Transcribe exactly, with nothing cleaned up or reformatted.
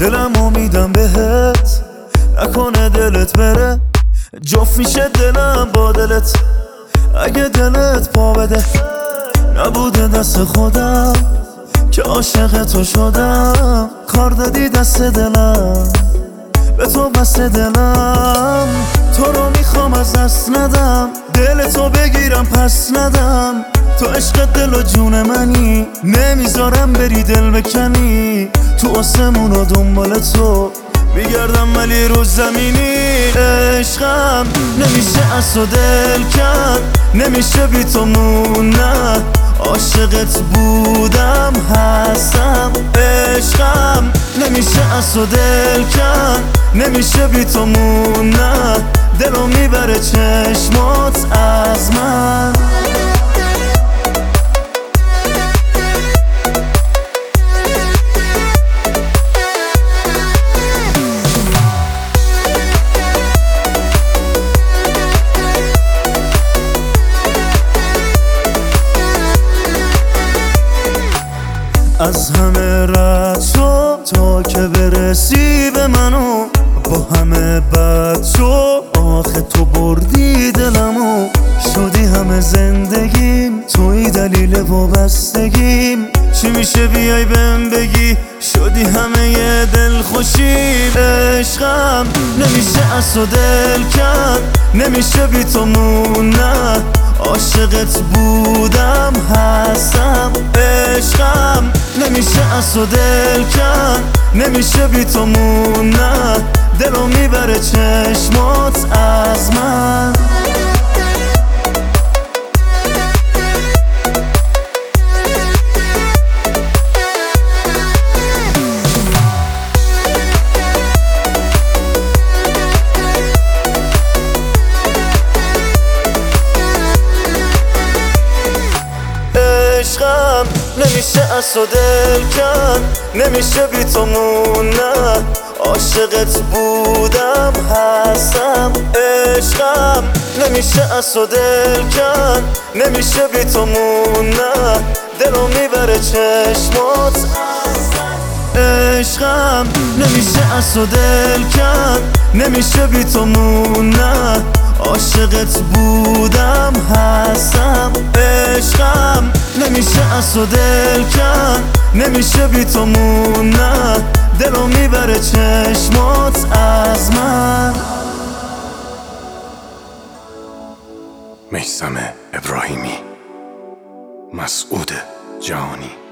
دلمو میدم بهت، نکنه دلت بره. جفت میشه دلم با دلت اگه دلت پا بده. نبوده دست خودم که عاشق تو شدم، کار دادی دست دلم، به تو بست دلم. تو رو میخوام از دست ندم، دل تو بگیرم پس ندم. تو عشق دل و جون منی، نمیذارم بری دل بکنی. تو آسمون و دنبال تو میگردم ولی رو زمینی. عشقم نمیشه از تو دل کن، نمیشه بی تو موندن. عاشقت بودم هستم. عشقم نمیشه از تو دل کن، نمیشه بی تو موندن. دلو میبره چشمات از من. از همه رد شو تا که برسی به منو، با همه بد شو آخه تو بردی دلمو. شدی همه زندگیم، توی دلیل وابستگیم. چی میشه بیای بهم بگی، شدی همه یه دل خوشیم. عشقم نمیشه از تو دل کن، نمیشه بی تو موندن. عاشقت بودم هستم. عشقم نمیشه از تو دل کن، نمیشه بی تو موندن. دلو میبره چشمات از من. عشقم نمیشه از تو دل کن، نمیشه بی تو موندن. عاشقت بودم هستم. عشقم نمیشه از تو دل کن، نمیشه بی تو موندن. دلو میبره چشمات. عشقم نمیشه از تو دل کن، نمیشه بی تو موندن. عاشقت بودم هستم. عشقم نمیشه از تو دل کن، نمیشه بی تو موندن. دلو میبره چشمات از من. میثم ابراهیمی، مسعود جهانی.